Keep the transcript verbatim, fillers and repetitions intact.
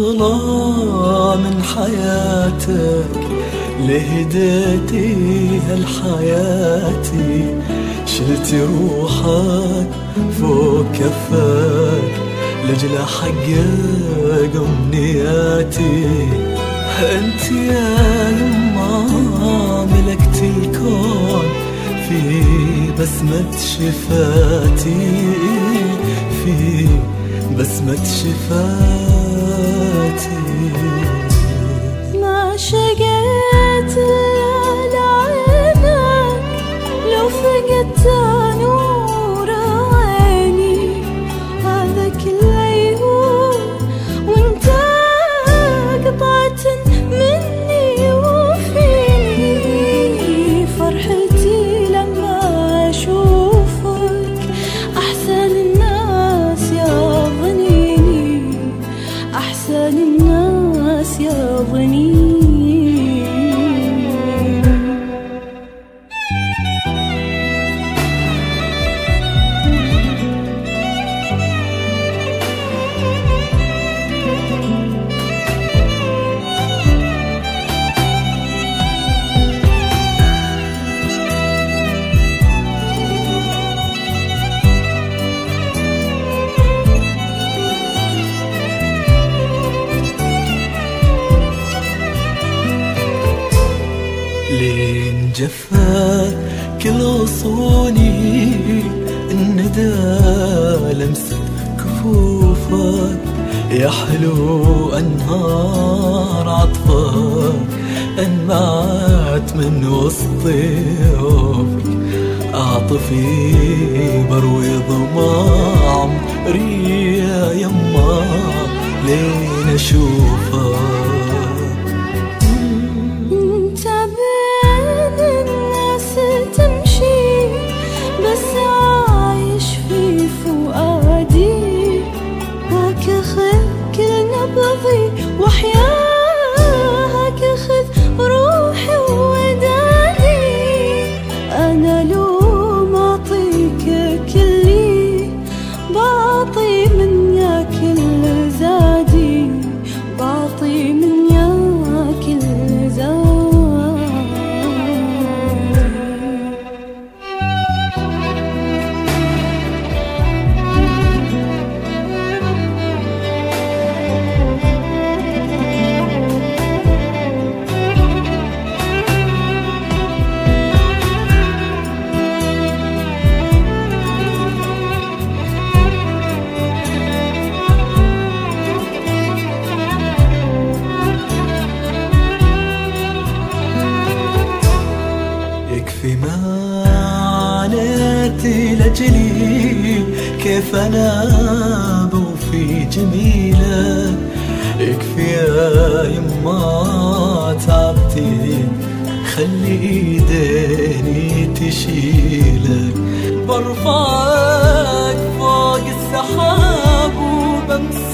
طلع من حياتك لهديتيها لحياتي، شلتي روحك فوق كفاك لجل حقق أمنياتي. انت يا يما ملكت الكون في بسمة شفاتي، في بسمة شفاتي. ما شقيت إلا لعينك لو فقدت نور عيني، هذا كله يهون وانت قطعت مني وفيني. فرحتي لما أشوفك أحسن الناس يا ظنيني، أحسن الناس يا ظنيني. لين جفا كل صوني الندى لمست كفوفك، يا حلو أنهار عطفك انمعت من وسط يوفك. أعطفي بروي ضماع عمري يا يما لين أشوفك. وحياك خذ روحي وداني، أنا لو ما أعطيك كلي بعطي من يا كل زادي، بعطي من يا كل زادي. يكفي ما عانيتي لجلي، كيف أنا بوفي جميلك. يكفي يا يما تعبتي، خلي ايديني تشيلك. برفعك فوق السحاب وبمسك